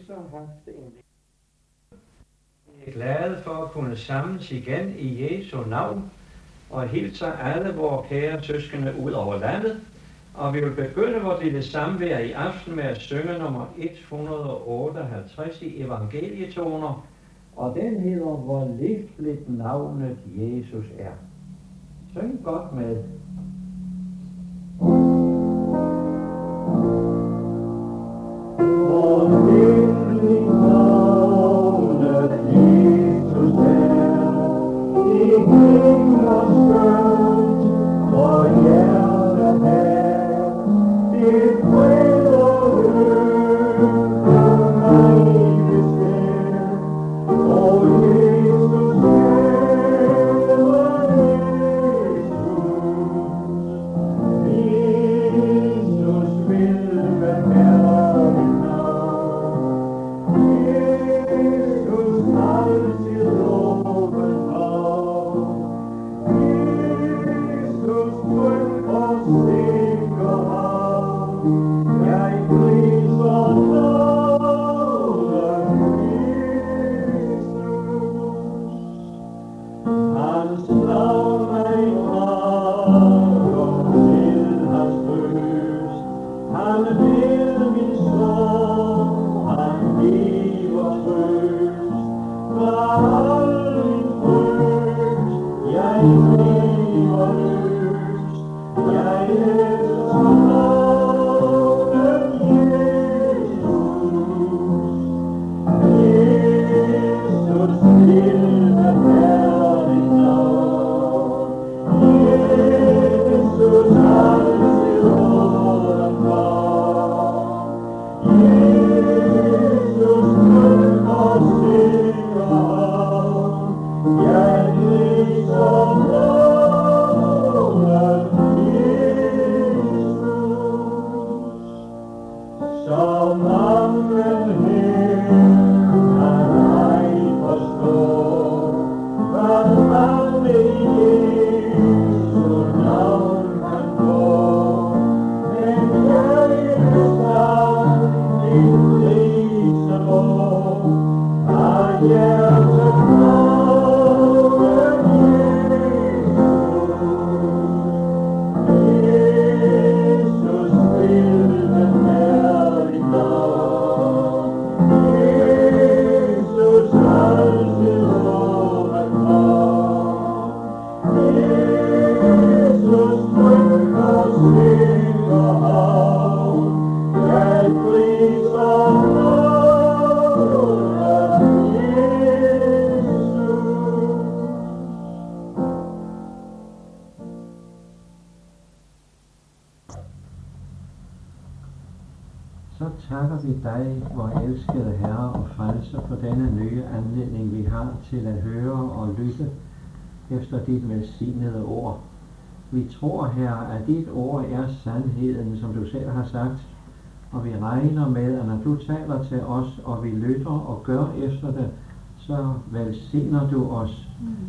så haft en. Vi er glade for at kunne samles igen i Jesu navn og hilser alle vores kære søskende ud over landet. Og vi vil begynde vores lille samvær i aften med at synge nummer 158 i evangelietoner. Og den hedder, hvor lifligt navnet Jesus er. Syng godt med. Hvor lifligt navnet Jesus er, det hænger skønt og hjertet her, det breder mig besvær, og Jesus dig, vor elskede Herre og Frelser, for denne nye anledning, vi har til at høre og lytte efter dit velsignede ord. Vi tror, Herre, at dit ord er sandheden, som du selv har sagt, og vi regner med, at når du taler til os, og vi lytter og gør efter det, så velsigner du os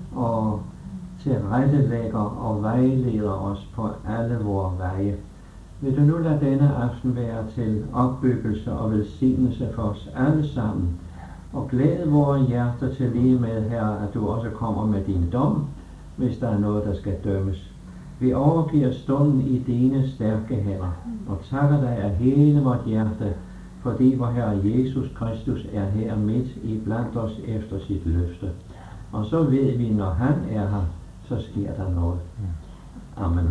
og tilrettelægger og vejleder os på alle vores veje. Vil du nu lade denne aften være til opbyggelse og velsignelse for os alle sammen, og glæde vores hjerter til lige med, Herre, at du også kommer med din dom, hvis der er noget, der skal dømmes. Vi overgiver stunden i dine stærke hænder, og takker dig af hele vort hjerte, fordi vor Herre Jesus Kristus er her midt i blandt os efter sit løfte. Og så ved vi, når han er her, så sker der noget. Amen.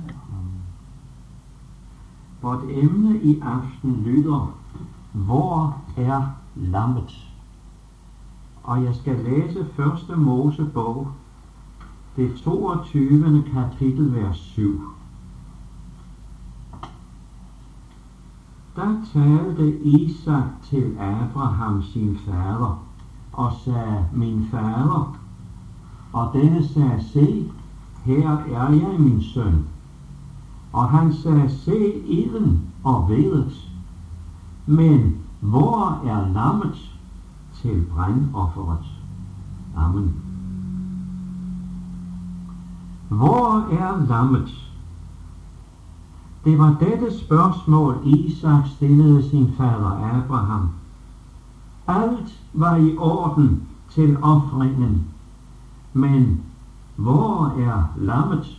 Vort emne i aften lyder, hvor er lammet? Og jeg skal læse 1. Mosebog, det 22. kapitel, vers 7. Der talte Isak til Abraham sin fader, og sagde, min fader, og denne sagde, se, her er jeg, min søn. Og han sagde, se ilden og vedet, men hvor er lammet til brandofferet? Amen. Hvor er lammet? Det var dette spørgsmål, Isak stillede sin fader Abraham. Alt var i orden til ofringen. Men hvor er lammet?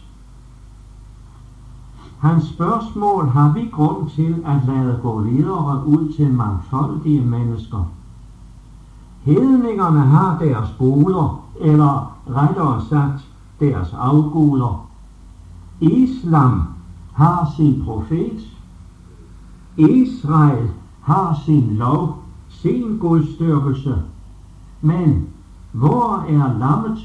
Hans spørgsmål har vi grund til at lade gå videre ud til mangfoldige mennesker. Hedningerne har deres guder, eller rettere sagt deres afguder. Islam har sin profet. Israel har sin lov, sin gudsdyrkelse. Men hvor er lammet?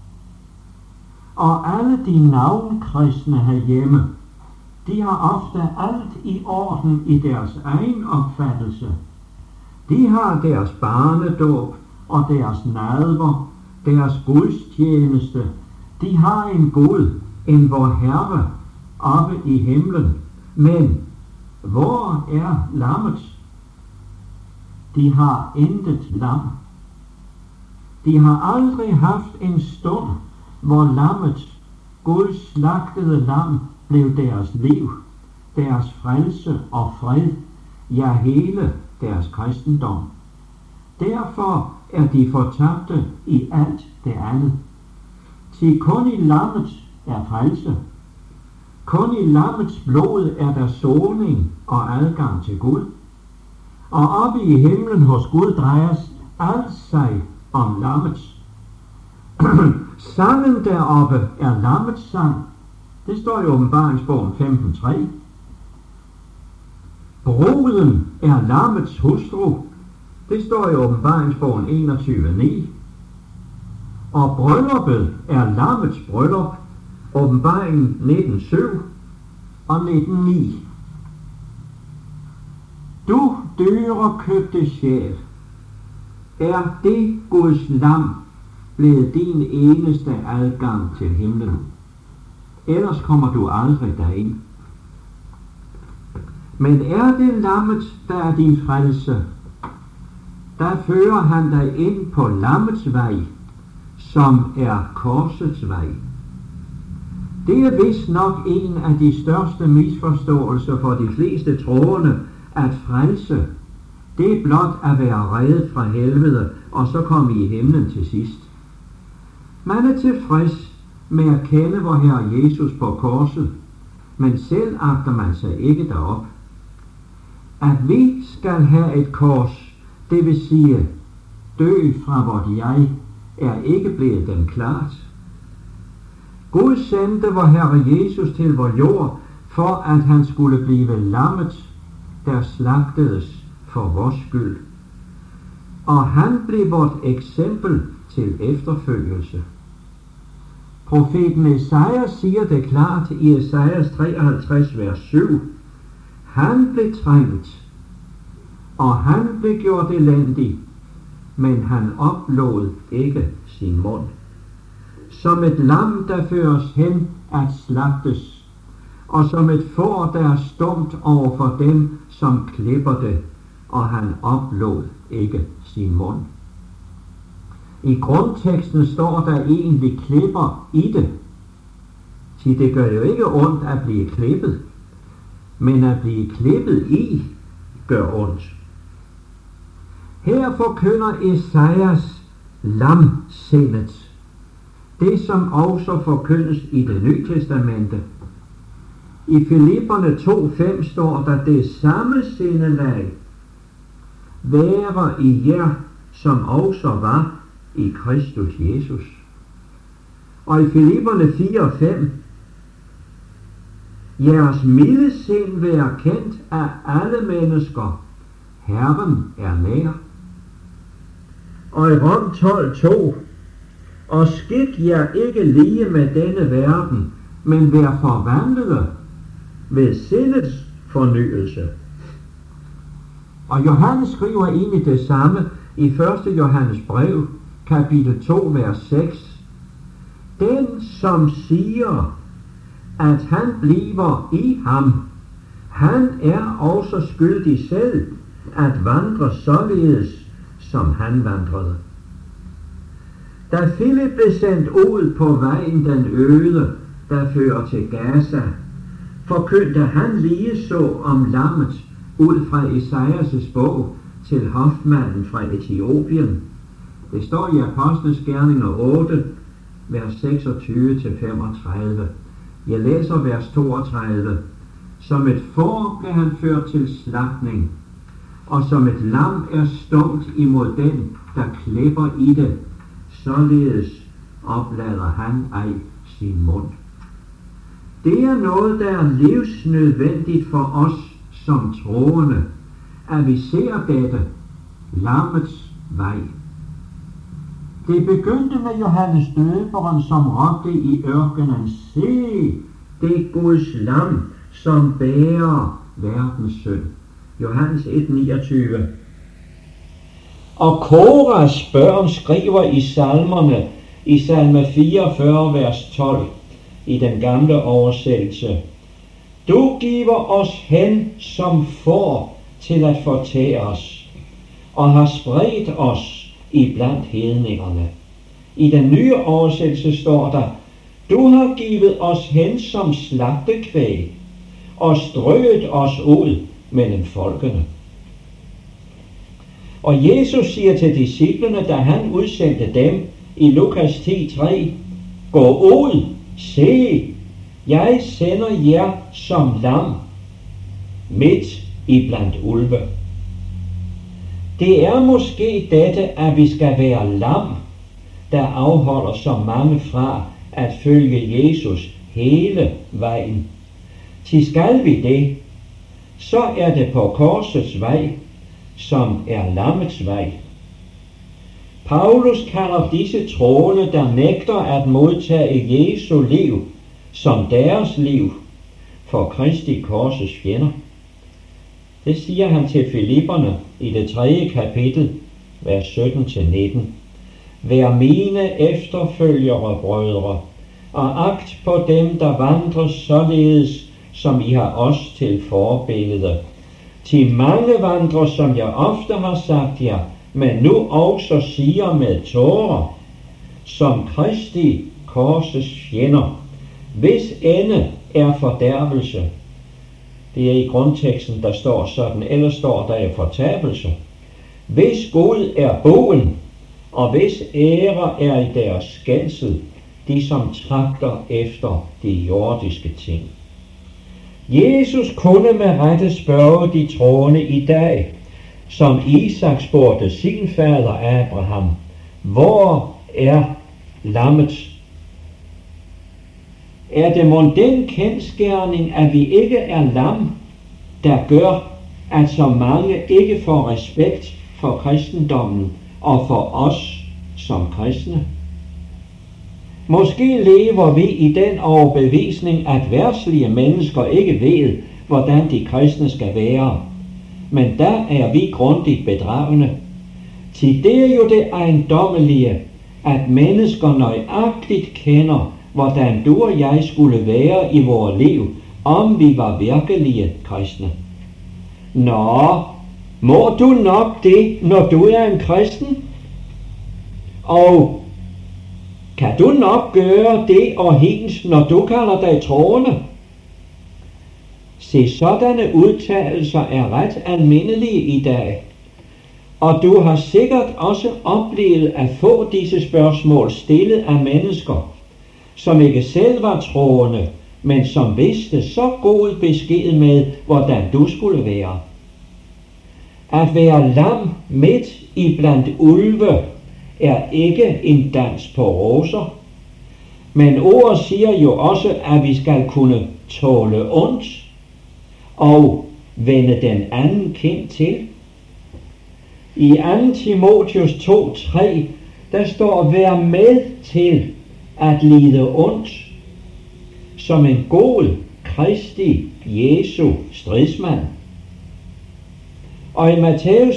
Og alle de navnkristne herhjemme, de har ofte alt i orden i deres egen opfattelse. De har deres barnedåb og deres nadver, deres gudstjeneste. De har en Gud, en vor Herre, oppe i himlen. Men hvor er lammet? De har intet lam. De har aldrig haft en stund, hvor lammet, Guds slagtede lam, blev deres liv, deres frelse og fred, ja hele deres kristendom. Derfor er de fortabte i alt det andet. Til kun i lammet er frelse. Kun i lammets blod er der soning og adgang til Gud. Og oppe i himlen hos Gud drejes alt sig om lammet. Sangen deroppe er lammets sang. Det står i Åbenbaringsbogen 15:3. Bruden er lammets hustru. Det står i Åbenbaringsbogen 21:9. Og brylluppet er lammets bryllup. Åbenbaringen 19:7 og 19:9. Du dyrekøbte sjæl, er det Guds lam blevet din eneste adgang til himlen. Ellers kommer du aldrig derind. Men er det lammet, der er din frelse, der fører han dig ind på lammets vej, som er korsets vej. Det er vist nok en af de største misforståelser for de fleste troende, at frelse, det er blot at være reddet fra helvede, og så komme i himlen til sidst. Man er tilfreds med at kende vor Herre Jesus på korset, men selv agter man sig ikke derop. At vi skal have et kors, det vil sige dø fra vort jeg, er ikke blevet dem klart. Gud sendte vor Herre Jesus til vor jord, for at han skulle blive lammet, der slagtedes for vores skyld. Og han blev vort eksempel til efterfølgelse. Profeten Esajas siger det klart i Esajas 53, vers 7. Han blev trængt, og han blev gjort elendig, men han oplod ikke sin mund. Som et lam, der føres hen at slagtes, og som et får, der er stumt over for dem, som klipper det, og han oplod ikke sin mund. I grundteksten står der egentlig klipper i det. Så det gør jo ikke ondt at blive klippet, men at blive klippet i gør ondt. Her forkynder Esajas lamsindet, det som også forkyndes i det nye testamente. I Filipperne 2:5 står der, det samme sindelag være i jer, som også var i Kristus Jesus. Og i Filipperne 4:5, jeres milde sind være kendt af alle mennesker. Herren er nær. Og i Rom 12:2, og skik jer ikke lige med denne verden, men vær forvandlede ved sindets fornyelse. Og Johannes skriver egentlig det samme i 1. Johannes brev, kapitel 2, vers 6. Den, som siger, at han bliver i ham, han er også skyldig selv at vandre således, som han vandrede. Da Filip blev sendt ud på vejen den øde, der fører til Gaza, forkyndte han lige så om lammet ud fra Esajas' bog til hofmanden fra Etiopien. Det står i Apostlenes Gerninger 8, vers 26-35. Jeg læser vers 32. Som et får blev han ført til slagtning, og som et lam er stumt imod den, der klipper i det, således oplader han ej sin mund. Det er noget, der er livsnødvendigt for os som troende, at vi ser dette, lammets vej. Det begyndte med Johannes Døberen, som råbte i ørkenen, se, det er Guds lam, som bærer verdens synd. Johannes 1:29. Og Koras børn skriver i salmerne, i salme 44, vers 12, i den gamle oversættelse, du giver os hen som får til at fortære os, og har spredt os iblandt hedningerne. I den nye oversættelse står der, du har givet os hen som slagtekvæg, og strøet os ud mellem folkene. Og Jesus siger til disciplene, da han udsendte dem i Lukas 10:3, gå ud, se, jeg sender jer som lam midt i blandt ulve. Det er måske dette, at vi skal være lam, der afholder så mange fra at følge Jesus hele vejen. Til skal vi det, så er det på korsets vej, som er lammets vej. Paulus kalder disse troende, der nægter at modtage Jesu liv som deres liv, for Kristi korsets fjender. Det siger han til Filipperne i det 3. kapitel, vers 17-19. Vær mine efterfølgere, brødre, og agt på dem, der vandrer således, som I har os til forbillede. Til mange vandrer, som jeg ofte har sagt jer, men nu også siger med tårer, som Kristi korses fjender, hvis ende er fordærvelse. Det er i grundteksten, der står sådan, ellers står der er fortabelse. Hvis Gud er boen, og hvis ære er i deres skændsel, de som tragter efter de jordiske ting. Jesus kunne med rette spørge de troende i dag, som Isak spurgte sin fader Abraham, hvor er lammet? Er det mon den kendsgerning, at vi ikke er lam, der gør, at så mange ikke får respekt for kristendommen og for os som kristne? Måske lever vi i den overbevisning, at verdslige mennesker ikke ved, hvordan de kristne skal være. Men der er vi grundigt bedragende. Til det er jo det ejendommelige, at mennesker nøjagtigt kender, hvordan du og jeg skulle være i vores liv, om vi var virkelige kristne. Nå, må du nok det, når du er en kristen? Og kan du nok gøre det og hens, når du kalder dig troende? Se, sådanne udtalelser er ret almindelige i dag. Og du har sikkert også oplevet at få disse spørgsmål stillet af mennesker, som ikke selv var troende, men som vidste så god besked med, hvordan du skulle være. At være lam midt i blandt ulve er ikke en dans på roser, men ordet siger jo også, at vi skal kunne tåle ondt og vende den anden kind til. I 2. Timotheus 2:3, der står, vær med til at lide ondt som en god Kristi Jesu stridsmand. Og i Matthæus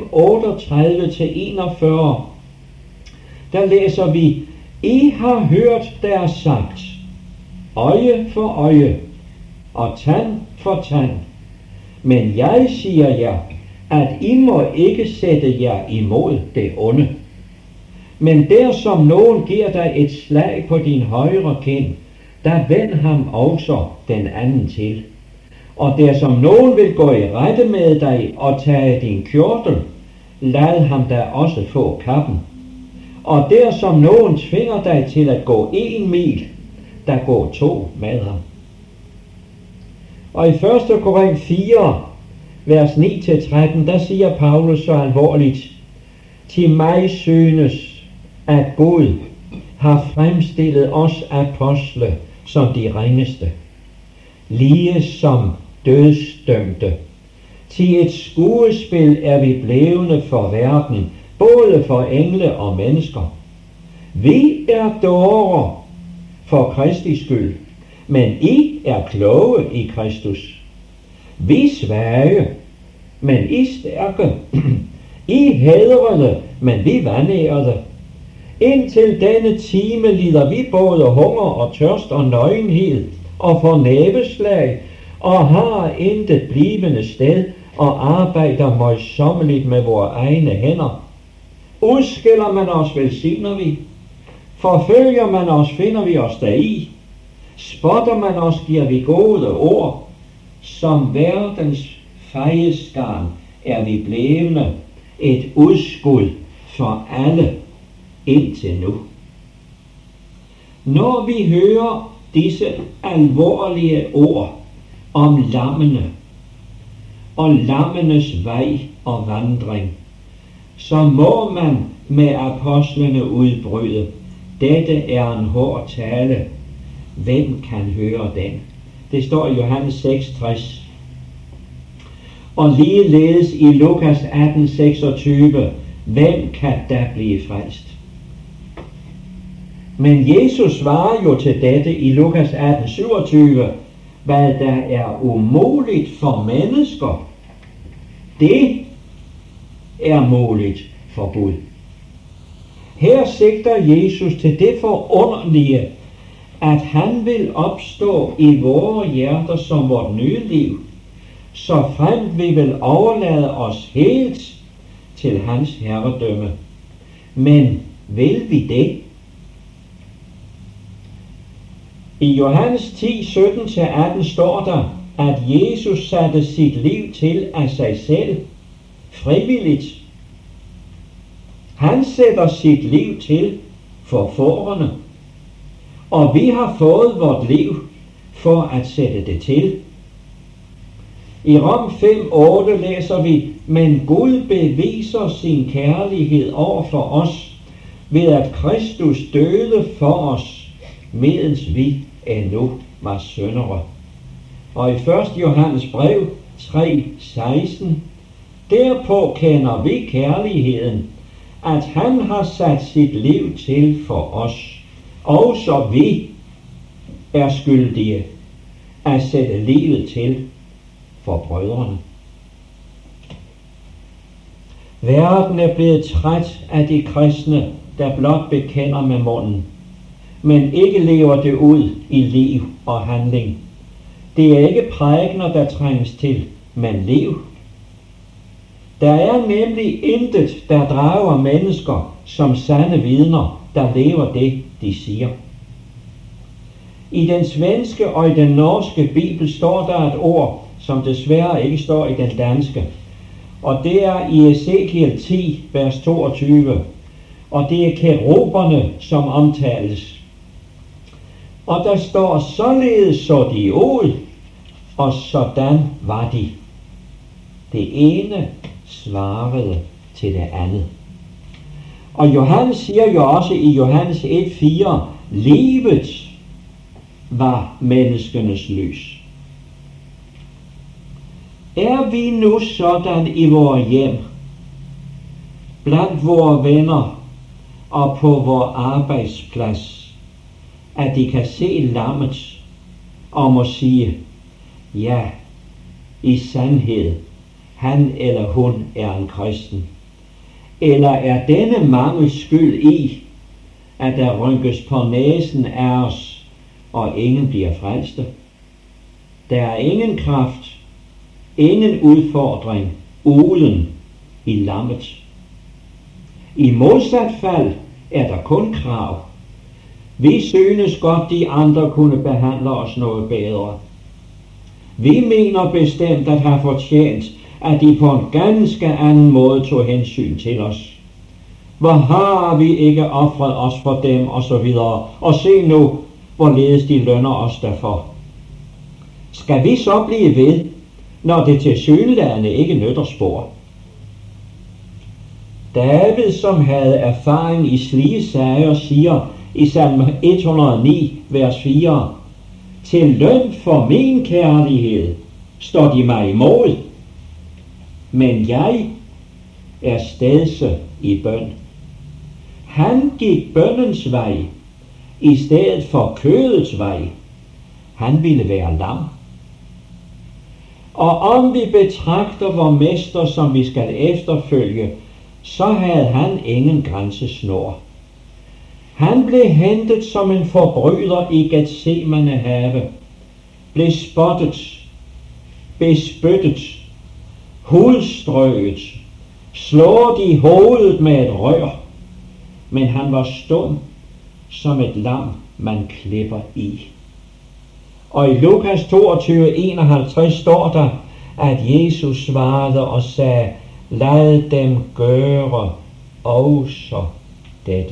5:38-41, der læser vi, I har hørt der sagt, øje for øje og tand for tand. Men jeg siger jer, at I må ikke sætte jer imod det onde. Men der som nogen giver dig et slag på din højre kind, der vend ham også den anden til. Og der som nogen vil gå i rette med dig og tage din kjortel, lad ham da også få kappen. Og der som nogen tvinger dig til at gå 1 mil, der går 2 med ham. Og i 1. Korinth 4, vers 9-13, der siger Paulus så alvorligt: til mig synes, at Gud har fremstillet os apostle som de ringeste, lige som dødsdømte. Til et skuespil er vi blevne for verden, både for engle og mennesker. Vi er dårer for Kristi skyld, men I er kloge i Kristus. Vi svage, men I stærke. I hædrede, men vi vanærede. Indtil denne time lider vi både hunger og tørst og nøgenhed og for næveslag, og har intet blivende sted, og arbejder møjsommeligt med vores egne hænder. Udskiller man os, velsigner vi. Forfølger man os, finder vi os deri. Spotter man os, giver vi gode ord. Som verdens fejeskarn er vi blevne et udskud for alle indtil nu. Når vi hører disse alvorlige ord om lammene og lammenes vej og vandring, så må man med apostlene udbryde: dette er en hård tale. Hvem kan høre den? Det står i Johannes 6:60. Og ligeledes i Lukas 18:26. Hvem kan da blive frelst? Men Jesus svarer jo til dette i Lukas 18:27. Hvad der er umuligt for mennesker, det er muligt for Gud. Her sigter Jesus til det forunderlige, at han vil opstå i vores hjerter som vort nye liv, så fremt vi vil overlade os helt til hans herredømme. Men vil vi det? I Johannes 10:17-18 står der, at Jesus satte sit liv til af sig selv, frivilligt. Han sætter sit liv til for fårene, og vi har fået vort liv for at sætte det til. I Rom 5:8 læser vi: men Gud beviser sin kærlighed over for os, ved at Kristus døde for os, medens vi endnu var syndere. Og i 1. Johannes brev 3:16, derpå kender vi kærligheden, at han har sat sit liv til for os, og så vi er skyldige at sætte livet til for brødrene. Verden er blevet træt af de kristne, der blot bekender med munden, men ikke lever det ud i liv og handling. Det er ikke prædikener, der trænges til, men liv. Der er nemlig intet, der drager mennesker som sande vidner, der lever det, de siger. I den svenske og i den norske bibel står der et ord, som desværre ikke står i den danske. Og det er i Ezekiel 10, vers 22. Og det er keruberne, som omtales. Og der står: således så de ud, og sådan var de. Det ene svarede til det andet. Og Johannes siger jo også i Johannes 1:4, livet var menneskenes lys. Er vi nu sådan i vores hjem, blandt vores venner og på vores arbejdsplads, at de kan se lammet og må sige: ja, i sandhed, han eller hun er en kristen? Eller er denne mangel skyld i, at der rynkes på næsen af os, og ingen bliver frelste? Der er ingen kraft, ingen udfordring uden i lammet. I modsat fald er der kun krav. Vi synes godt, de andre kunne behandle os noget bedre. Vi mener bestemt at have fortjent at de på en ganske anden måde tog hensyn til os. Hvor har vi ikke ofret os for dem, og så videre. Og se nu, hvorledes de lønner os derfor. Skal vi så blive ved, når det tilsyneladende ikke nytter spor? David, som havde erfaring i slige sager, siger i salme 109, vers 4, til løn for min kærlighed står de mig imod, men jeg er stedse i bøn. Han gik bønnens vej i stedet for kødets vej. Han ville være lam. Og om vi betragter vor mester, som vi skal efterfølge, så havde han ingen grænsesnor. Han blev hentet som en forbryder i Getsemane have, blev spottet, bespyttet, hudstrøget, slået i hovedet med et rør, men han var stum som et lam, man klipper i. Og i Lukas 22:51 står der, at Jesus svarede og sagde, lad dem gøre også dette.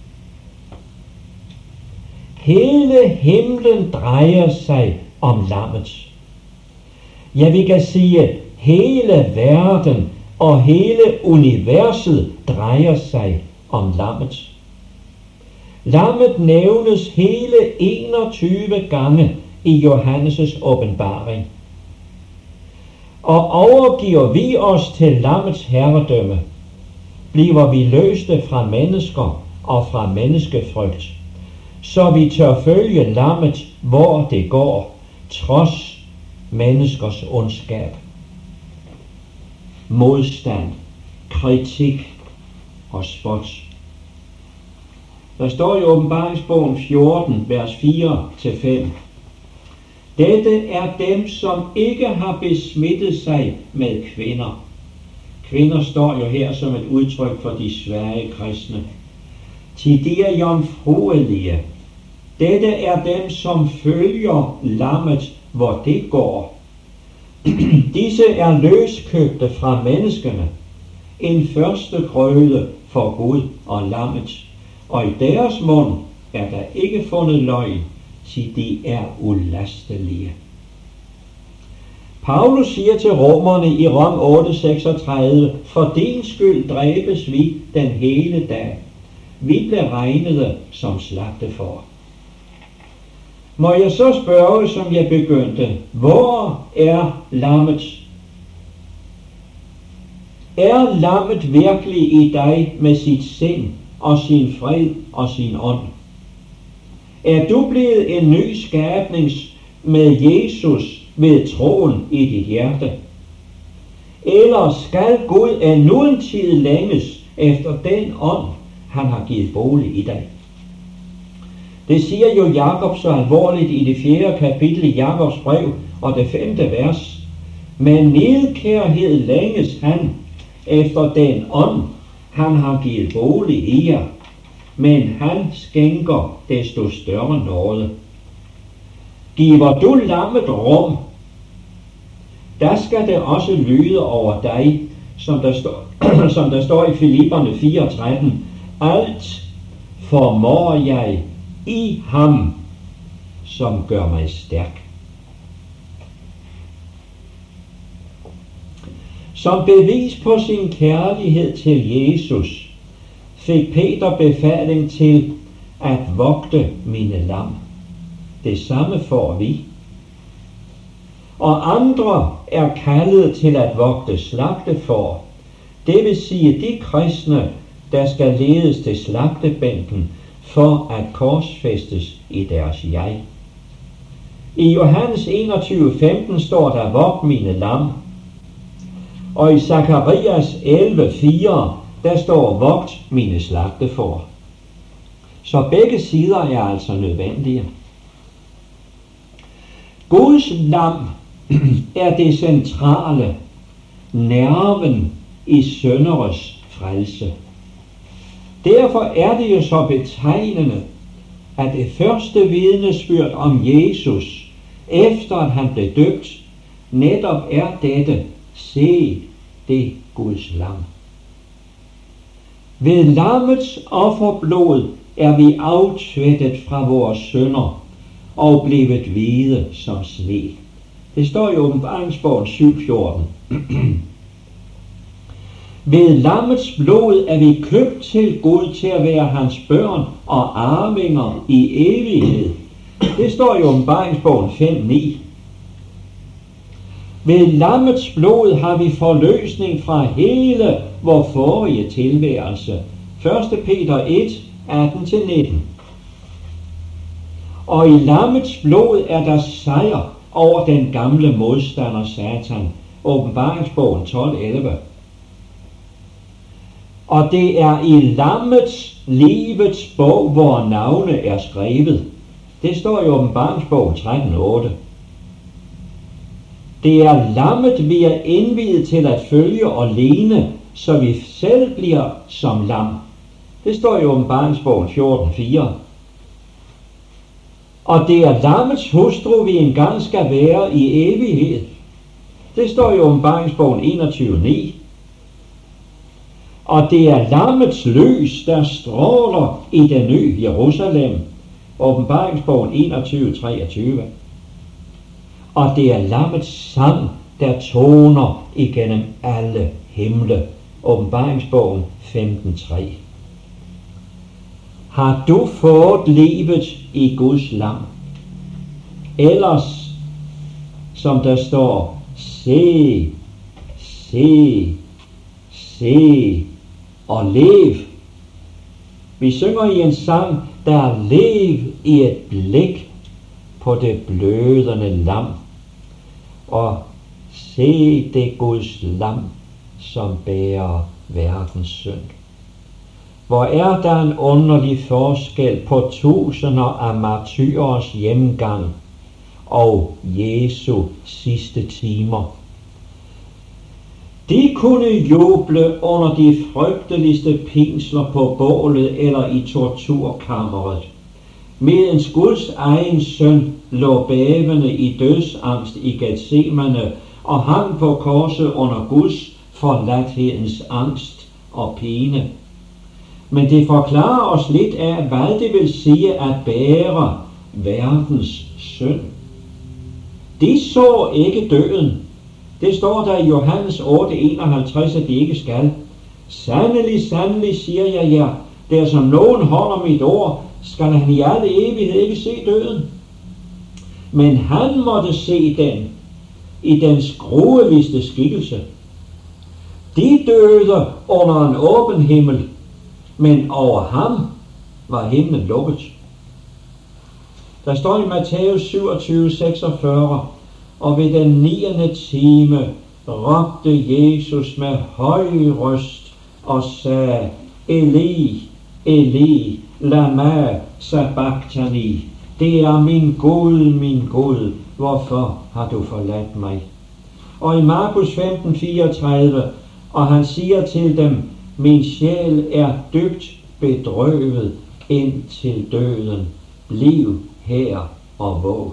Hele himlen drejer sig om lammet. Ja, vi kan sige, hele verden og hele universet drejer sig om lammet. Lammet nævnes hele 21 gange i Johannes' åbenbaring. Og overgiver vi os til lammets herredømme, bliver vi løste fra mennesker og fra menneskefrygt, så vi tør følge lammet, hvor det går, trods menneskers ondskab, modstand, kritik og spot. Der står i Åbenbaringsbogen 14, vers 4-5. Dette er dem, som ikke har besmittet sig med kvinder. Kvinder står jo her som et udtryk for de svage kristne. Til de er jomfruelige. Dette er dem, som følger lammet, hvor det går. Disse er løskøbte fra menneskene. En første grøde for Gud og lammet. Og i deres mund er der ikke fundet løgn, til de er ulastelige. Paulus siger til romerne i Rom 8:36, for din skyld dræbes vi den hele dag. Vi blev regnede som slagtefor. Må jeg så spørge, som jeg begyndte, hvor er lammet? Er lammet virkelig i dig med sit sind og sin fred og sin ånd? Er du blevet en ny skabning med Jesus ved troen i dit hjerte? Eller skal Gud endnu en tid længes efter den ånd, han har givet bolig i dig? Det siger jo Jakob så alvorligt i det 4. kapitel i Jakobs brev og det 5. vers. Med nidkærhed længes han efter den ånd, han har givet bolig i jer, men han skænker desto større nåde. Giver du lammet rum, der skal det også lyde over dig, som der står i Filipperne 4:13. Alt formår jeg i ham, som gør mig stærk. Som bevis på sin kærlighed til Jesus, fik Peter befaling til at vogte mine lam. Det samme får vi. Og andre er kaldet til at vogte slagtefår. Det vil sige de kristne, der skal ledes til slagtebænken for at korsfæstes i deres jeg. I Johannes 21:15 står der, vogt mine lam. Og i Zakarias 11:4, der står, vogt mine slagtefår. Så begge sider er altså nødvendige. Guds lam er det centrale, nerven i synderes frelse. Derfor er det jo så betegnende, at det første vidnesbyrd om Jesus, efter at han blev døbt, netop er dette, se det Guds lam. Ved lammets offerblod er vi aftvættet fra vores synder og blevet hvide som sne. Det står i Åbenbaringsbogen 7:14. Ved lammets blod er vi købt til Gud til at være hans børn og arvinger i evighed. Det står i Åbenbaringsbogen 5:9. Ved lammets blod har vi forløsning fra hele vor forrige tilværelse. 1. Peter 1, 18-19. Og i lammets blod er der sejr over den gamle modstander Satan. Åbenbaringsbogen 12:11. Og det er i lammets livets bog, hvor navne er skrevet. Det står i Åbenbaringsbogen 13:8. Det er lammet, vi er indviet til at følge og ligne, så vi selv bliver som lam. Det står i Åbenbaringsbogen 14:4. Og det er lammets hustru, vi engang skal være i evighed. Det står i Åbenbaringsbogen 21:9. Og det er lammets lys, der stråler i det nye Jerusalem. Åbenbaringsbogen 21:23. Og det er lammets sang, der toner igennem alle himle. Åbenbaringsbogen 15:3. Har du fået livet i Guds lam? Ellers, som der står, se, se, se og lev. Vi synger i en sang, der lev i et blik på det blødende lam. Og se det Guds lam, som bærer verdens synd. Hvor er der en underlig forskel på tusinder af martyrers hjemgang og Jesu sidste timer. De kunne juble under de frygteligste pinsler på bålet eller i torturkammeret, medens Guds egen søn lå bævende i dødsangst i Getsemane og hang på korset under Guds forladthedens angst og pine. Men det forklarer os lidt af, hvad det vil sige at bære verdens synd. De så ikke døden. Det står der i Johannes 8:51, at de ikke skal. Sandelig, sandelig, siger jeg jer, der som nogen holder mit ord, skal han i alle evighed ikke se døden. Men han måtte se den i dens grueligste skikkelse. De døde under en åben himmel, men over ham var himlen lukket. Der står i Matthæus 27:46, og ved den 9. time råbte Jesus med høj røst og sagde, Eli, Eli, lama sabachthani. Det er min Gud, hvorfor har du forladt mig? Og i Markus 15:34, og han siger til dem, min sjæl er dybt bedrøvet ind til døden. Bliv her og våg.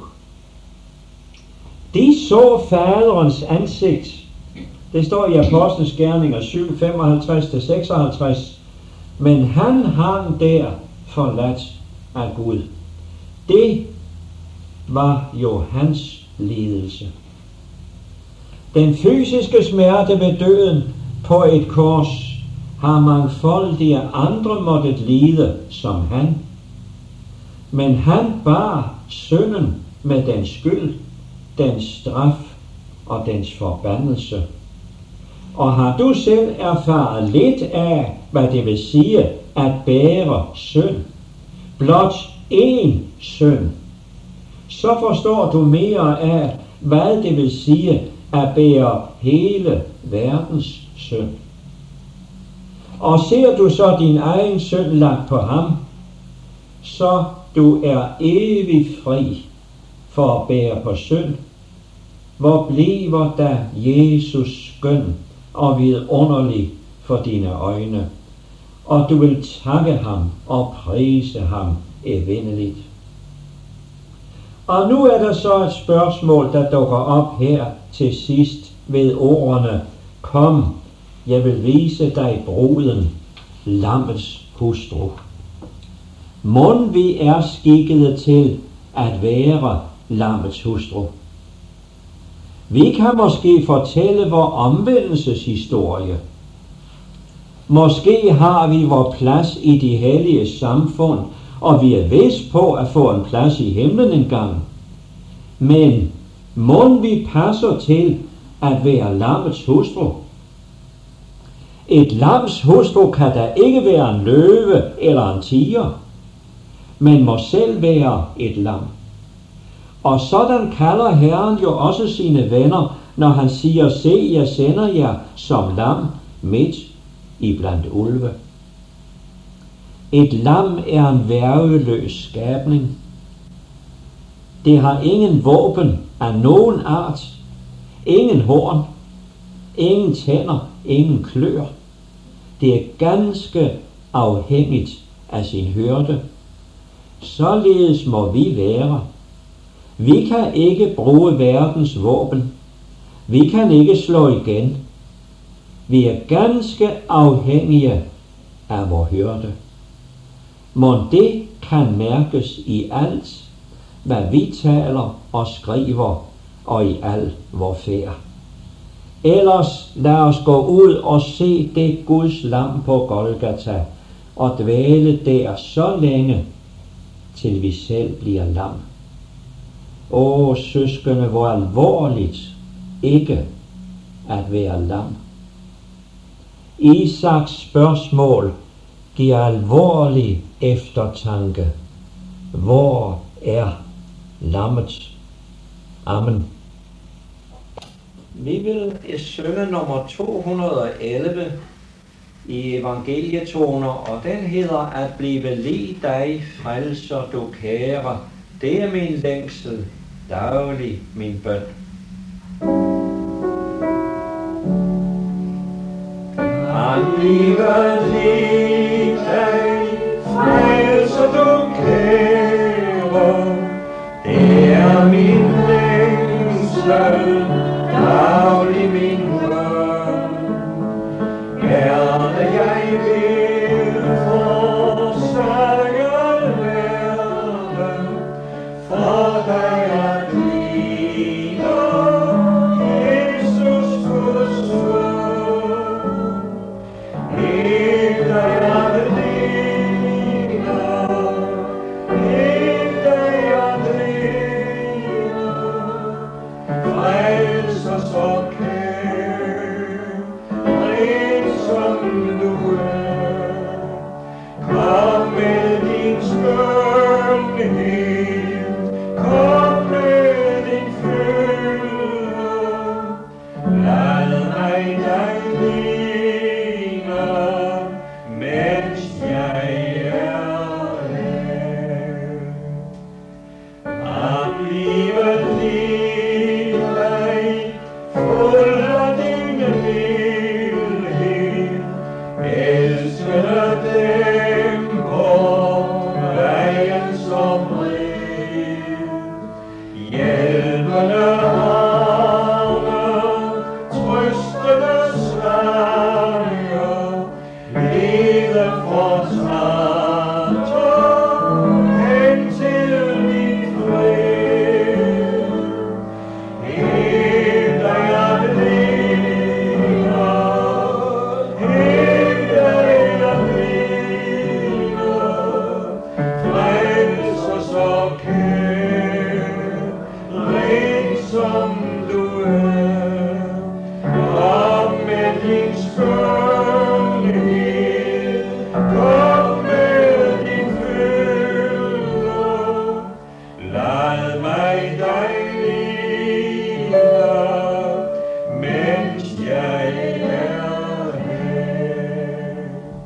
De så faderens ansigt. Det står i Apostlenes Gerninger 7:55-56. Men han hang der forladt af Gud. Det var jo hans lidelse. Den fysiske smerte ved døden på et kors har mangfoldige andre måttet lide som han. Men han bar synden med dens skyld, dens straf og dens forbandelse. Og har du selv erfaret lidt af, hvad det vil sige at bære synd, blot én synd, så forstår du mere af, hvad det vil sige at bære hele verdens synd. Og ser du så din egen synd lagt på ham, så du er evig fri for at bære på synd. Hvor bliver da Jesus skøn og vidunderlig for dine øjne, og du vil takke ham og prise ham evindeligt. Og nu er der så et spørgsmål, der dukker op her til sidst ved ordene: kom, jeg vil vise dig bruden, lammets hustru. Mon vi er skikkede til at være lammets hustru. Vi kan måske fortælle vor omvendelseshistorie. Måske har vi vor plads i de hellige samfund, og vi er vist på at få en plads i himlen engang. Men mon vi passer til at være lammets hustru? Et lams hustru kan da ikke være en løve eller en tiger, men må selv være et lam. Og sådan kalder Herren jo også sine venner, når han siger: se, jeg sender jer som lam midt i blandt ulve. Et lam er en værgeløs skabning. Det har ingen våben af nogen art, ingen horn, ingen tænder, ingen klør. Det er ganske afhængigt af sin hyrde. Således må vi være. Vi kan ikke bruge verdens våben. Vi kan ikke slå igen. Vi er ganske afhængige af vor hyrde. Mon det kan mærkes i alt, hvad vi taler og skriver, og i al vor færd. Ellers lad os gå ud og se det Guds lam på Golgata, og dvæle der så længe, til vi selv bliver lam. Åh, søskende, hvor alvorligt ikke at være lam. Isaks spørgsmål giver alvorlig eftertanke. Hvor er lammet? Amen. Vi vil synge nummer 211 i evangelietoner, og den hedder: at blive lig dig, frelser du kære. Det er min længsel, daglig min bøn. At blive lig dig, frelser du kære. Det er min længsel, daglig min bøn. Gerne jeg vil forsørge verden, for dig at ligne Jesus Guds søn. Helt dig at ligne, helt dig at ligne, frelser så kær, ren som du er. Kom med din skønhed, kom med din fylde, lad mig dig ligne, mens jeg er her. At blive lig dig, fuld af din mildhed, elskede dem på vejen så bred. Hjælpende arme, trøstende slange, lede fortrætte hen til din fred. Helt dig at ligne, helt dig at ligne, frelser så kær, ren som du er. Kom med din skønhed, kom med din fylde, lad mig dig ligne, mens jeg er her.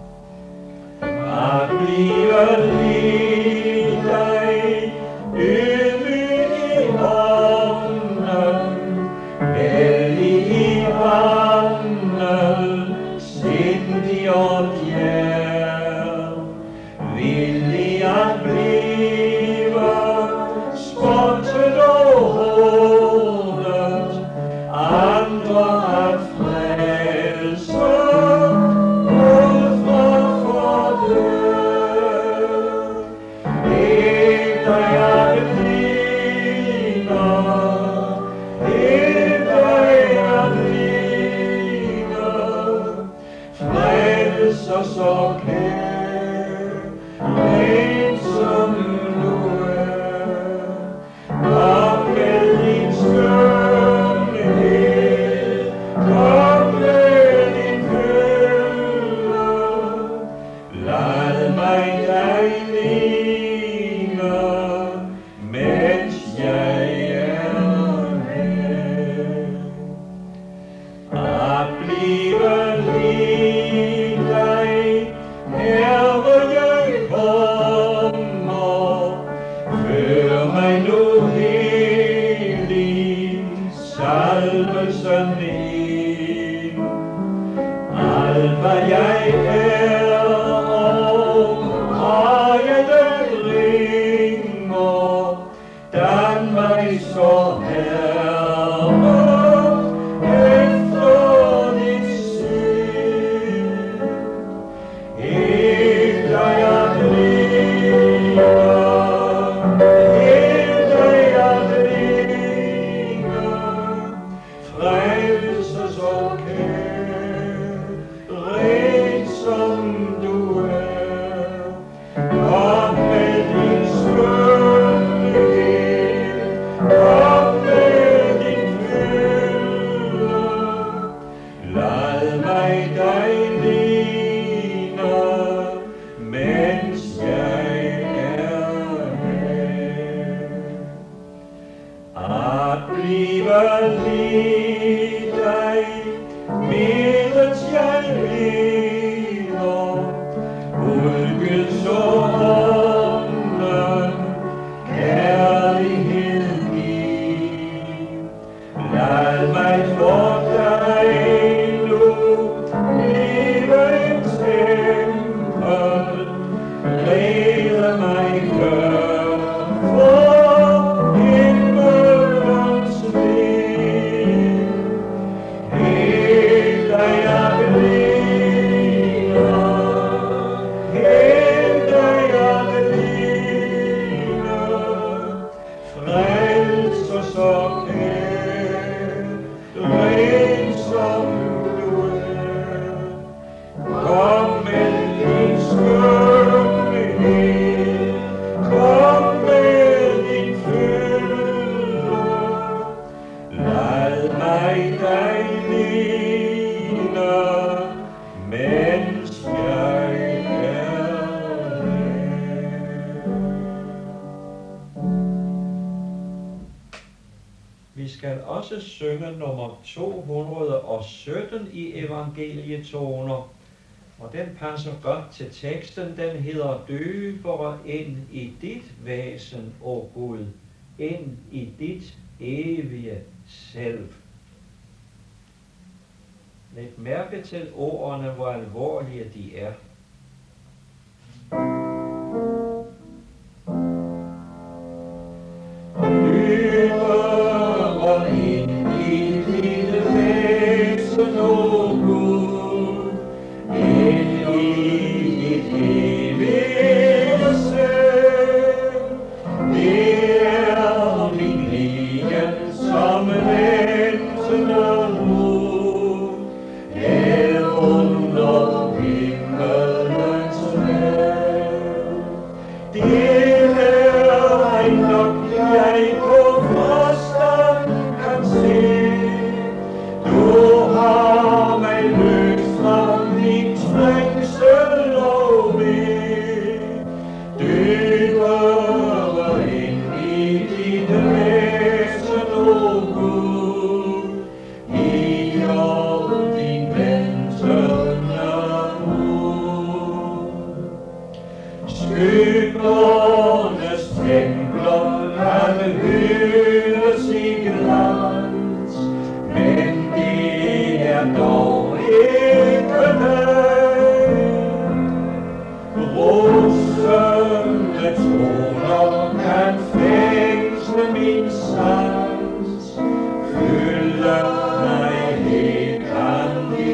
At blive lig dig, ydmyg i ånden, hellig i vandel, sindig og djærv, villig at blive spottet og hånet, salvelsen min. Alt hvad jeg er og ejet bringer, dan mig så herre efter dit sind. Helt dig jeg bliver, helt dig jeg bliver, frelses og kær, ren som du er. Kom med din skønhed, kom med din fylde, lad mig dig ligne, mens jeg er her. At blive lig dig, medens jeg lever, udgyld så ånden, kærlighed giv. Lad mig for dig nu blive en tempel, glæde mig gør for himmelens liv. Helt dig jeg bliver, helt dig jeg bliver, frelses og kær, ren som du er. Kom med din skønhed, kom med din fylde, lad mig dig ligne, mens jeg er her. Vi skal også synge nummer 217 i evangelietoner, og den passer godt til teksten. Den hedder dybere ind i dit væsen, o Gud, ind i dit evige selv. Læg mærke til ordene, hvor alvorlige de er. Dybere ind i dit væsen, o Gud, ind i dit evige selv. Det er min lien som ventende ud, her under himmelens lav. Det er nok jeg på forstand kan se. Du har mig løst fra min trængsel og ved. Dybere ind i dit væsen, o Gud, i din ventende ud. Skyggernes templer kan hyldes i glans, men det er dog ikke nær. Rosende toner kan fængsle min sans, fylde mig helt kan de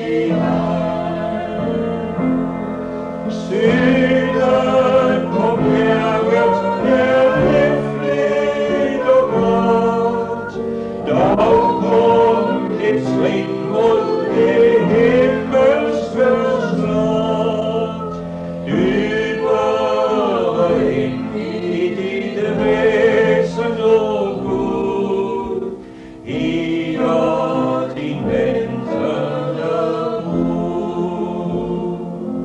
syden på bjerget er livligt og godt, dog kun et skridt mod det himmelske slot. Dybere ind i dit væsen, o Gud, i din ventende ud.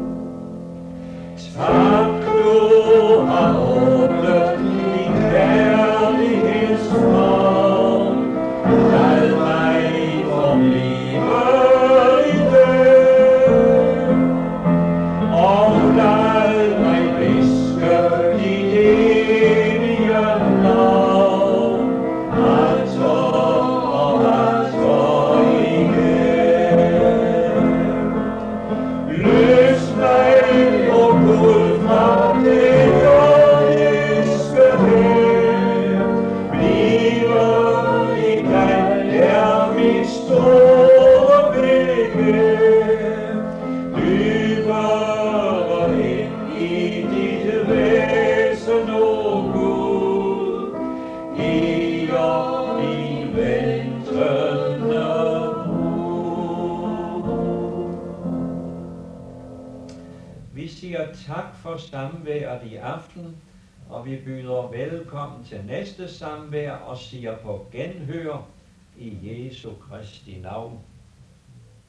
Tak, du har åbnet din kærligheds favn, lad mig forblive Vi siger tak for samværet i aften, og vi byder velkommen til næste samvær og siger på genhør i Jesu Kristi navn.